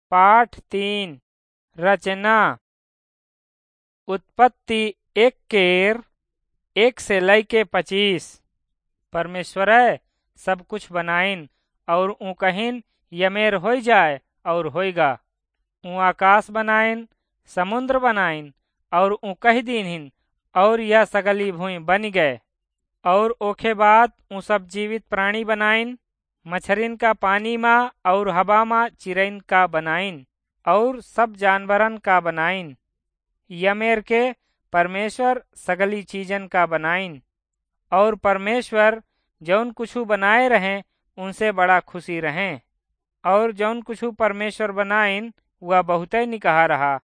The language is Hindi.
पाठ 3 रचना। उत्पत्ति 1 केर 1 से लैके 25। परमेश्वर सब कुछ बनाइन और ऊ कहिन यमेर हो जाए और होइगा। ऊ आकाश बनाइन समुद्र बनाइन और ऊ कह दीनहिन और यह सगली भूमि बन गए। और ओखे बाद ऊ सब जीवित प्राणी बनाइन मछरिन का पानी मा और हवा मा चिरैन का बनाइन और सब जानवरन का बनाइन। यमेर के परमेश्वर सगली चीजन का बनाइन। और परमेश्वर जौन कुछु बनाए रहें उनसे बड़ा खुशी रहें। और जौन कुछु परमेश्वर बनाइन वह बहुते निकहा रहा